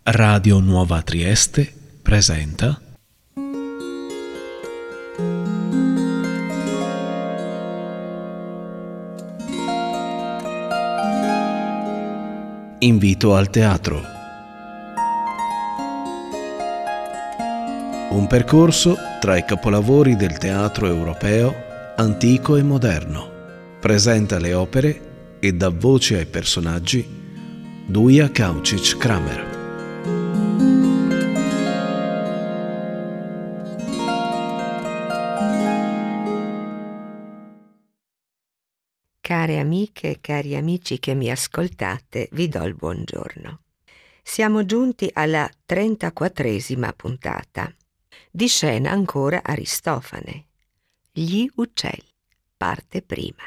Radio Nuova Trieste presenta Invito al teatro. Un percorso tra i capolavori del teatro europeo, antico e moderno. Presenta le opere e dà voce ai personaggi Duja Kaučić-Kramer. Care amiche e cari amici che mi ascoltate, vi do il buongiorno. Siamo giunti alla 34esima puntata. Di scena ancora Aristofane. Gli uccelli, parte prima.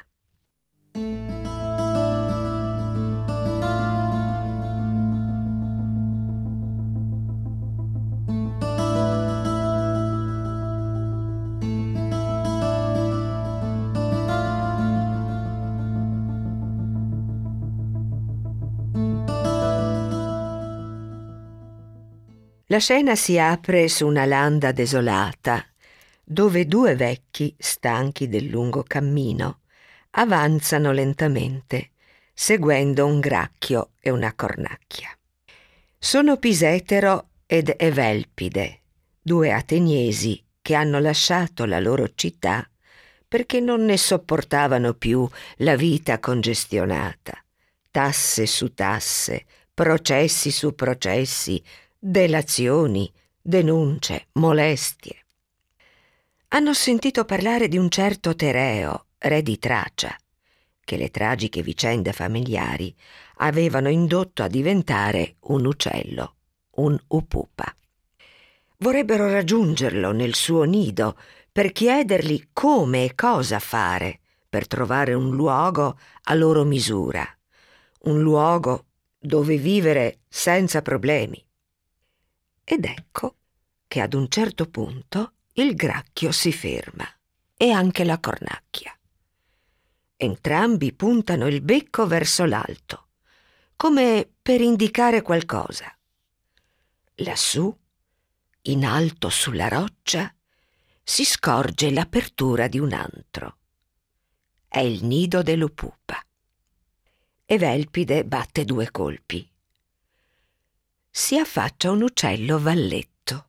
La scena si apre su una landa desolata, dove due vecchi, stanchi del lungo cammino, avanzano lentamente, seguendo un gracchio e una cornacchia. Sono Pisetero ed Evelpide, due ateniesi che hanno lasciato la loro città perché non ne sopportavano più la vita congestionata, tasse su tasse, processi su processi, delazioni, denunce, molestie. Hanno sentito parlare di un certo Tereo, re di Tracia, che le tragiche vicende familiari avevano indotto a diventare un uccello, un upupa. Vorrebbero raggiungerlo nel suo nido per chiedergli come e cosa fare per trovare un luogo a loro misura, un luogo dove vivere senza problemi. Ed ecco che ad un certo punto il gracchio si ferma e anche la cornacchia. Entrambi puntano il becco verso l'alto, come per indicare qualcosa. Lassù, in alto sulla roccia, si scorge l'apertura di un antro. È il nido dell'upupa. Evelpide batte due colpi. Si affaccia un uccello valletto.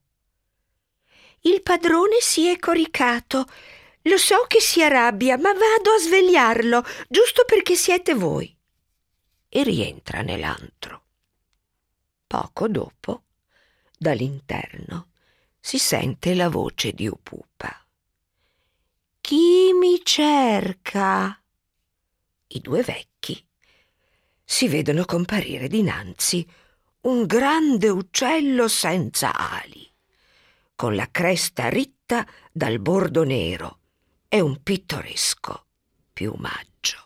Il padrone si è coricato. Lo so che si arrabbia, ma vado a svegliarlo, giusto perché siete voi. E rientra nell'antro. Poco dopo, dall'interno, si sente la voce di Upupa. Chi mi cerca? I due vecchi si vedono comparire dinanzi un grande uccello senza ali, con la cresta ritta dal bordo nero e un pittoresco piumaggio.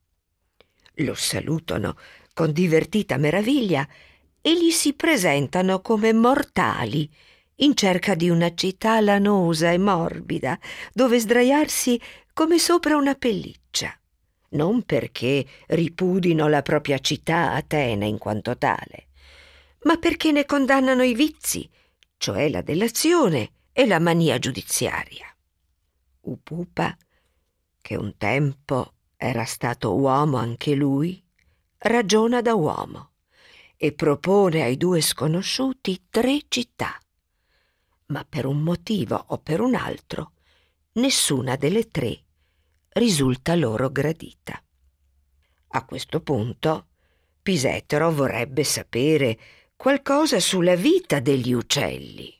Lo salutano con divertita meraviglia e gli si presentano come mortali in cerca di una città lanosa e morbida dove sdraiarsi come sopra una pelliccia, non perché ripudino la propria città Atena in quanto tale, ma perché ne condannano i vizi, cioè la delazione e la mania giudiziaria. Upupa, che un tempo era stato uomo anche lui, ragiona da uomo e propone ai due sconosciuti 3 città, ma per un motivo o per un altro nessuna delle 3 risulta loro gradita. A questo punto Pisetero vorrebbe sapere qualcosa sulla vita degli uccelli.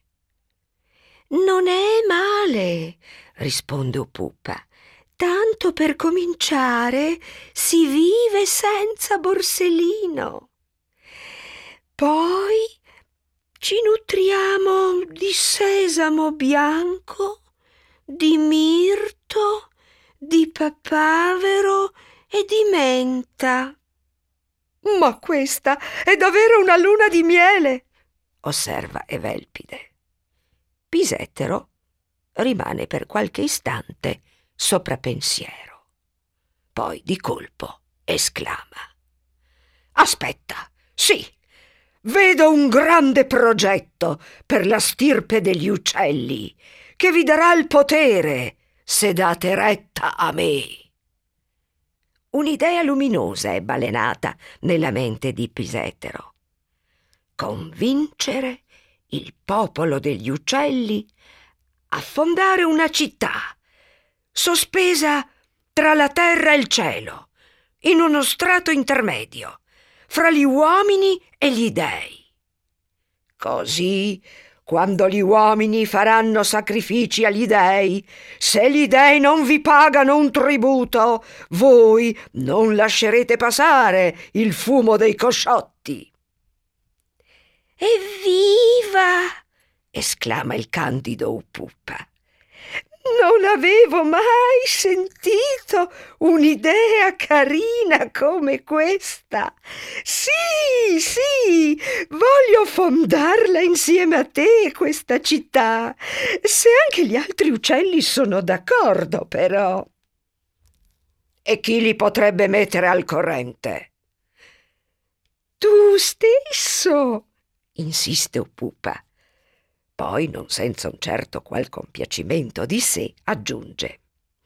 Non è male, risponde Upupa. Tanto per cominciare si vive senza borsellino. Poi ci nutriamo di sesamo bianco, di mirto, di papavero e di menta. Ma questa è davvero una luna di miele, osserva Evelpide. Pisetero rimane per qualche istante sopra pensiero. Poi di colpo esclama: Aspetta, sì, vedo un grande progetto per la stirpe degli uccelli, che vi darà il potere se date retta a me. Un'idea luminosa è balenata nella mente di Pisetero. Convincere il popolo degli uccelli a fondare una città sospesa tra la terra e il cielo, in uno strato intermedio, fra gli uomini e gli dei. Così, quando gli uomini faranno sacrifici agli dei, se gli dei non vi pagano un tributo, voi non lascerete passare il fumo dei cosciotti. Evviva! Esclama il candido Upupa. Non avevo mai sentito un'idea carina come questa. Sì, voglio fondarla insieme a te, questa città, se anche gli altri uccelli sono d'accordo, però. E chi li potrebbe mettere al corrente? Tu stesso, insiste Upupa. Poi, non senza un certo qual compiacimento di sé, aggiunge: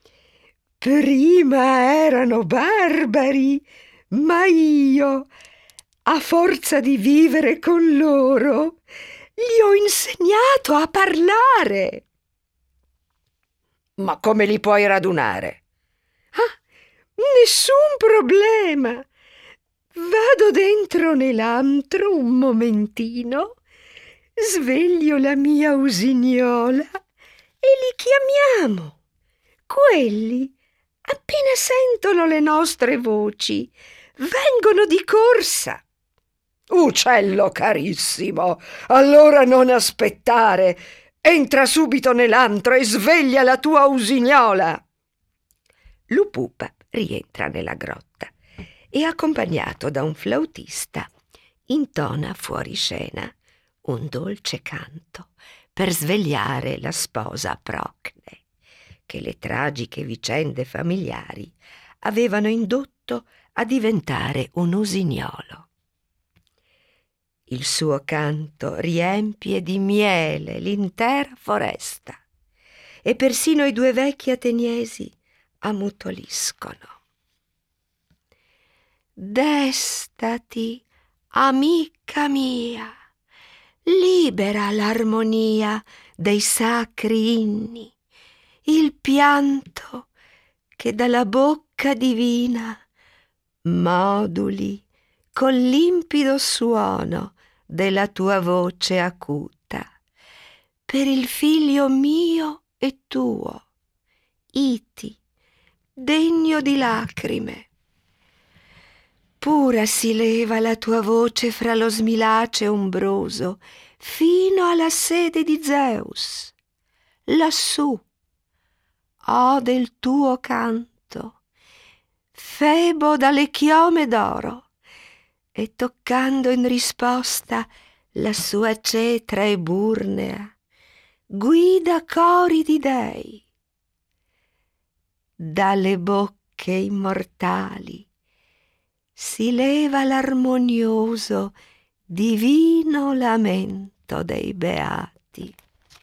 prima erano barbari, ma io, a forza di vivere con loro, gli ho insegnato a parlare. Ma come li puoi radunare? Ah, nessun problema. Vado dentro nell'antro un momentino, sveglio la mia usignola e li chiamiamo. Quelli, appena sentono le nostre voci, vengono di corsa. Uccello carissimo, allora non aspettare. Entra subito nell'antro e sveglia la tua usignola. L'Upupa rientra nella grotta e, accompagnato da un flautista, intona fuori scena un dolce canto per svegliare la sposa Procne, che le tragiche vicende familiari avevano indotto a diventare un usignolo. Il suo canto riempie di miele l'intera foresta e persino i due vecchi ateniesi ammutoliscono. Destati, amica mia, libera l'armonia dei sacri inni, il pianto che dalla bocca divina moduli col limpido suono della tua voce acuta, per il figlio mio e tuo, Iti, degno di lacrime. Pura si leva la tua voce fra lo smilace ombroso fino alla sede di Zeus. Lassù ode il tuo canto, Febo dalle chiome d'oro, e toccando in risposta la sua cetra eburnea, guida cori di dei. Dalle bocche immortali si leva l'armonioso, divino lamento dei beati.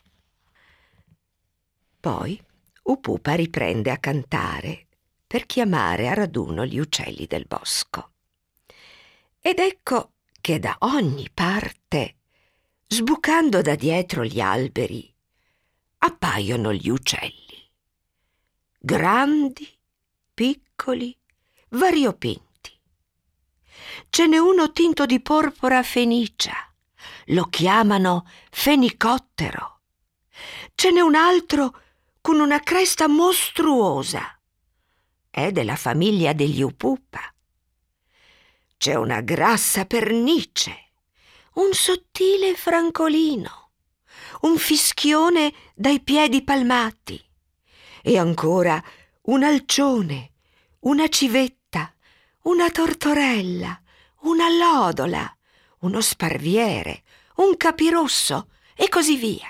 Poi Upupa riprende a cantare per chiamare a raduno gli uccelli del bosco. Ed ecco che da ogni parte, sbucando da dietro gli alberi, appaiono gli uccelli, grandi, piccoli, variopinti. Ce n'è uno tinto di porpora fenicia, lo chiamano fenicottero. Ce n'è un altro con una cresta mostruosa, è della famiglia degli Upupa. C'è una grassa pernice, un sottile francolino, un fischione dai piedi palmati e ancora un alcione, una civetta, una tortorella, una allodola, uno sparviere, un capirosso e così via.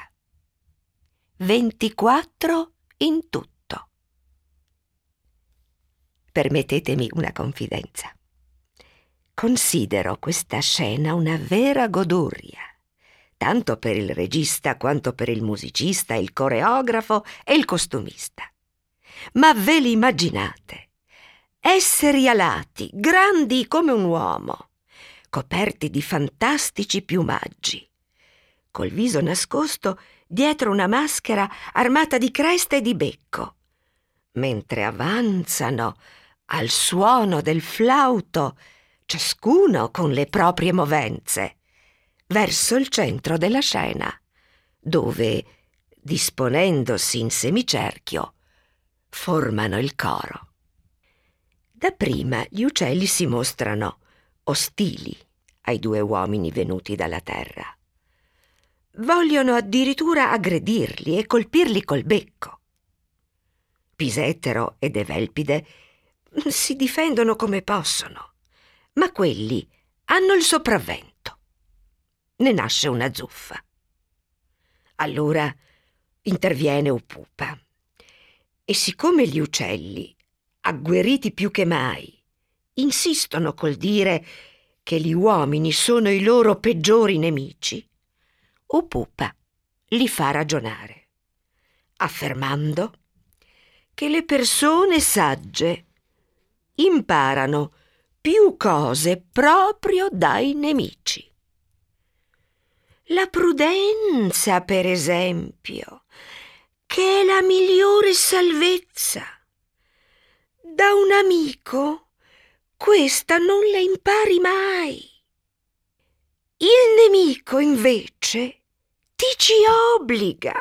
24 in tutto. Permettetemi una confidenza. Considero questa scena una vera goduria, tanto per il regista quanto per il musicista, il coreografo e il costumista. Ma ve li immaginate? Esseri alati, grandi come un uomo, coperti di fantastici piumaggi, col viso nascosto dietro una maschera armata di cresta e di becco, mentre avanzano al suono del flauto, ciascuno con le proprie movenze, verso il centro della scena, dove, disponendosi in semicerchio, formano il coro. Dapprima gli uccelli si mostrano ostili ai due uomini venuti dalla terra. Vogliono addirittura aggredirli e colpirli col becco. Pisettero ed Evelpide si difendono come possono, ma quelli hanno il sopravvento. Ne nasce una zuffa. Allora interviene Upupa e siccome gli uccelli, agguerriti più che mai, insistono col dire che gli uomini sono i loro peggiori nemici, Upupa li fa ragionare, affermando che le persone sagge imparano più cose proprio dai nemici. La prudenza, per esempio, che è la migliore salvezza. Da un amico questa non la impari mai. Il nemico, invece, ti ci obbliga.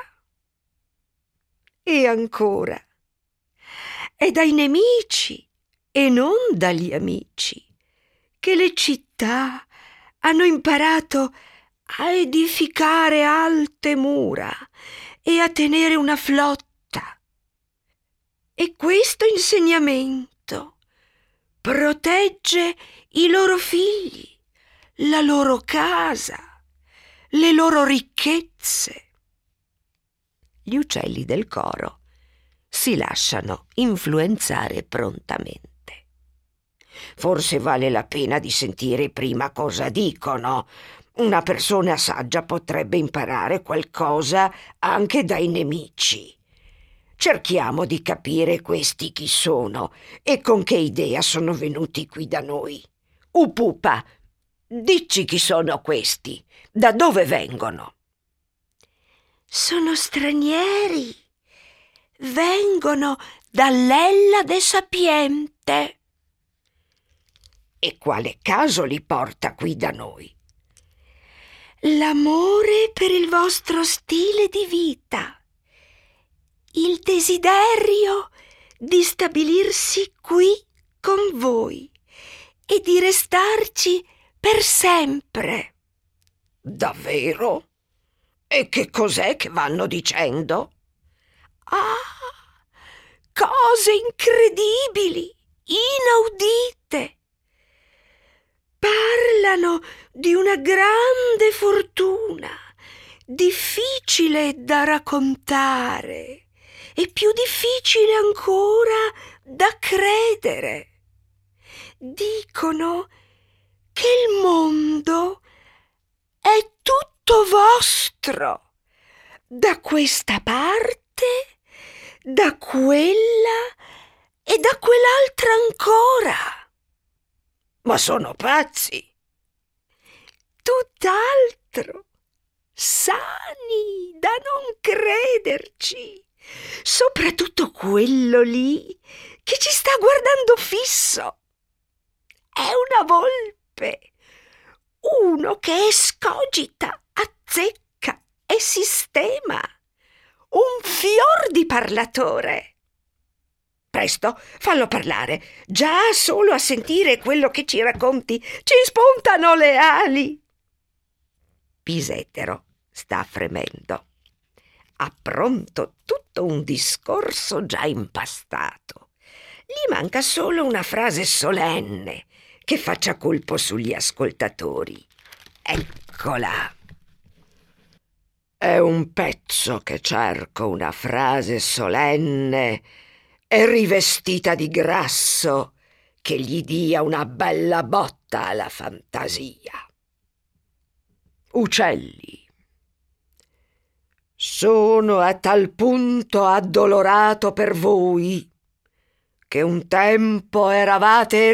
E ancora, è dai nemici e non dagli amici che le città hanno imparato a edificare alte mura e a tenere una flotta. E questo insegnamento protegge i loro figli, la loro casa, le loro ricchezze. Gli uccelli del coro si lasciano influenzare prontamente. Forse vale la pena di sentire prima cosa dicono. Una persona saggia potrebbe imparare qualcosa anche dai nemici. Cerchiamo di capire questi chi sono e con che idea sono venuti qui da noi. Upupa, dici chi sono questi, da dove vengono? Sono stranieri, vengono dall'Ellade sapiente. E quale caso li porta qui da noi? L'amore per il vostro stile di vita, il desiderio di stabilirsi qui con voi e di restarci per sempre. Davvero? E che cos'è che vanno dicendo? Ah, cose incredibili, inaudite. Parlano di una grande fortuna, difficile da raccontare e più difficile ancora da credere. Dicono che il mondo è tutto vostro, da questa parte, da quella e da quell'altra ancora. Ma sono pazzi. Tutt'altro, sani da non crederci, soprattutto quello lì che ci sta guardando fisso. È una volpe, uno che escogita, azzecca e sistema, un fior di parlatore. Presto, fallo parlare. Già solo a sentire quello che ci racconti ci spuntano le ali. Pisettero sta fremendo. Ha pronto tutto un discorso già impastato. Gli manca solo una frase solenne che faccia colpo sugli ascoltatori. Eccola. È un pezzo che cerco una frase solenne e rivestita di grasso che gli dia una bella botta alla fantasia. Uccelli, sono a tal punto addolorato per voi che un tempo eravate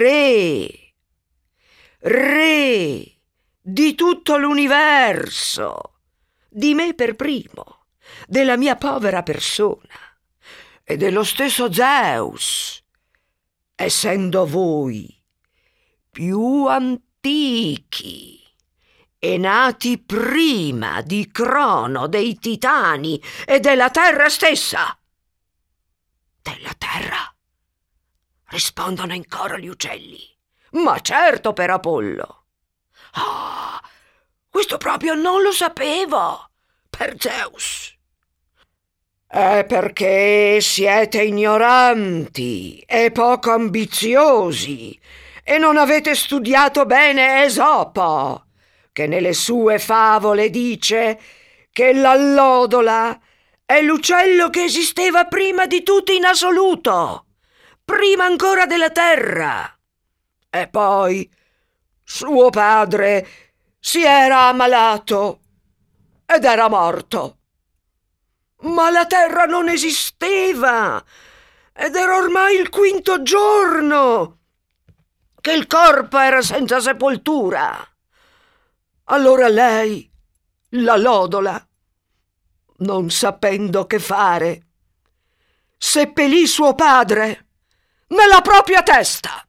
re di tutto l'universo, di me per primo, della mia povera persona e dello stesso Zeus, essendo voi più antichi e nati prima di Crono, dei Titani e della terra stessa. Della terra? Rispondono in coro gli uccelli. Ma certo, per Apollo. Ah, questo proprio non lo sapevo. Per Zeus. È perché siete ignoranti e poco ambiziosi e non avete studiato bene Esopo, che nelle sue favole dice che l'allodola è l'uccello che esisteva prima di tutti in assoluto, prima ancora della terra. E poi suo padre si era ammalato ed era morto. Ma la terra non esisteva ed era ormai il 5° giorno che il corpo era senza sepoltura. Allora lei, la lodola, non sapendo che fare, seppellì suo padre nella propria testa.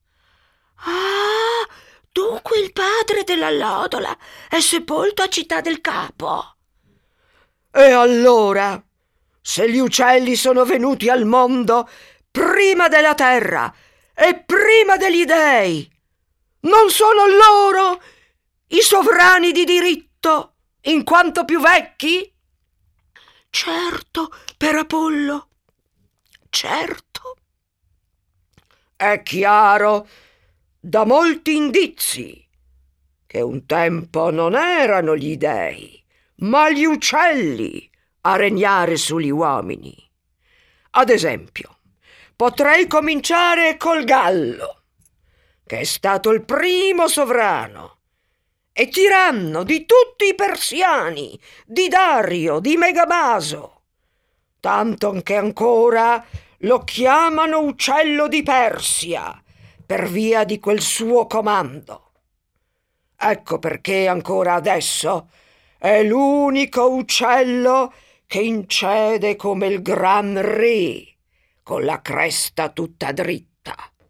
Ah, dunque il padre della lodola è sepolto a Città del Capo. E allora, se gli uccelli sono venuti al mondo prima della terra e prima degli dei, non sono loro i sovrani di diritto, in quanto più vecchi? Certo, per Apollo, certo. È chiaro da molti indizi che un tempo non erano gli dei, ma gli uccelli a regnare sugli uomini. Ad esempio, potrei cominciare col gallo, che è stato il primo sovrano e tiranno di tutti i persiani, di Dario, di Megabaso, tanto che ancora lo chiamano uccello di Persia per via di quel suo comando. Ecco perché ancora adesso è l'unico uccello che incede come il gran re, con la cresta tutta dritta.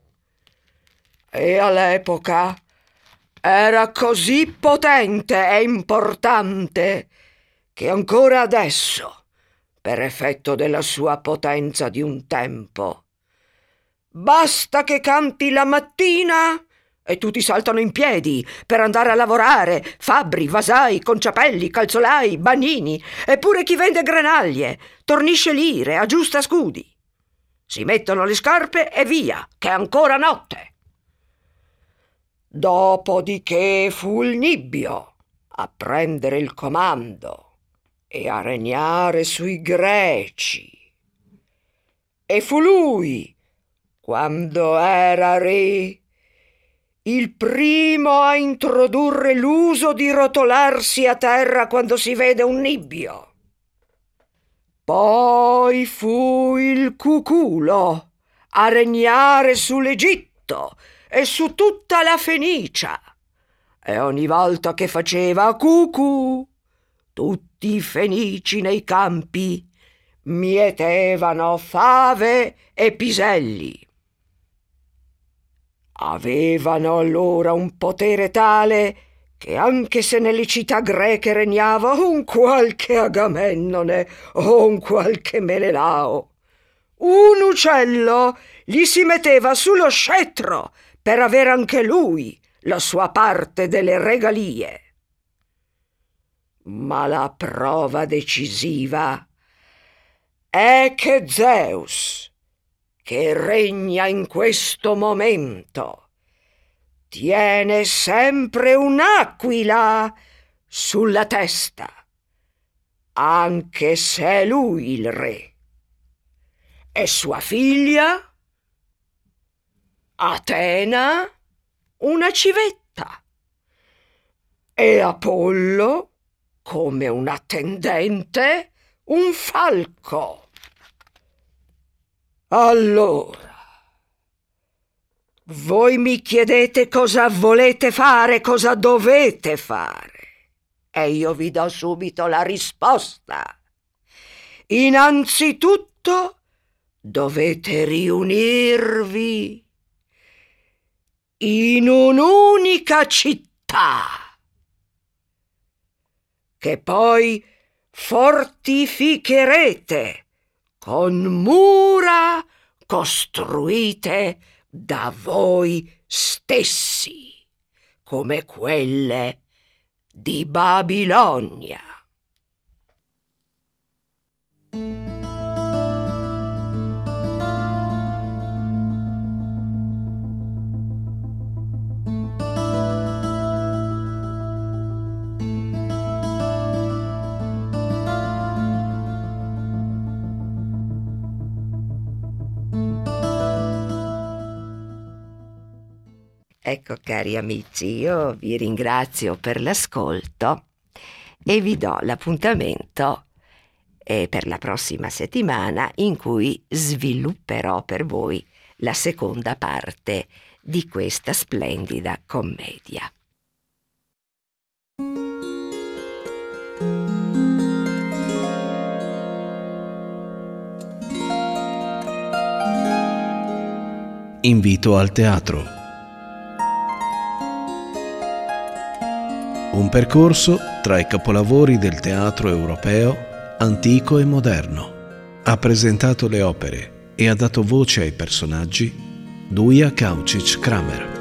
E all'epoca era così potente e importante che ancora adesso, per effetto della sua potenza di un tempo, basta che canti la mattina e tutti saltano in piedi per andare a lavorare, fabbri, vasai, conciapelli, calzolai, bagnini, e pure chi vende granaglie, tornisce lire, aggiusta scudi. Si mettono le scarpe e via, che è ancora notte. Dopodiché fu il Nibbio a prendere il comando e a regnare sui Greci. E fu lui, quando era re, il primo a introdurre l'uso di rotolarsi a terra quando si vede un nibbio. Poi fu il Cuculo a regnare sull'Egitto e su tutta la Fenicia, e ogni volta che faceva cucù, tutti i fenici nei campi mietevano fave e piselli. Avevano allora un potere tale che anche se nelle città greche regnava un qualche Agamennone o un qualche Menelao, un uccello gli si metteva sullo scettro per avere anche lui la sua parte delle regalie. Ma la prova decisiva è che Zeus, che regna in questo momento, tiene sempre un'aquila sulla testa, anche se è lui il re. E sua figlia Atena una civetta e Apollo, come un attendente, un falco. Allora, voi mi chiedete cosa volete fare, cosa dovete fare, e io vi do subito la risposta. Innanzitutto dovete riunirvi in un'unica città, che poi fortificherete con mura costruite da voi stessi, come quelle di Babilonia. Ecco, cari amici, io vi ringrazio per l'ascolto e vi do l'appuntamento per la prossima settimana, in cui svilupperò per voi la seconda parte di questa splendida commedia. Invito al teatro. Un percorso tra i capolavori del teatro europeo antico e moderno. Ha presentato le opere e ha dato voce ai personaggi Duja Kaučić Kramer.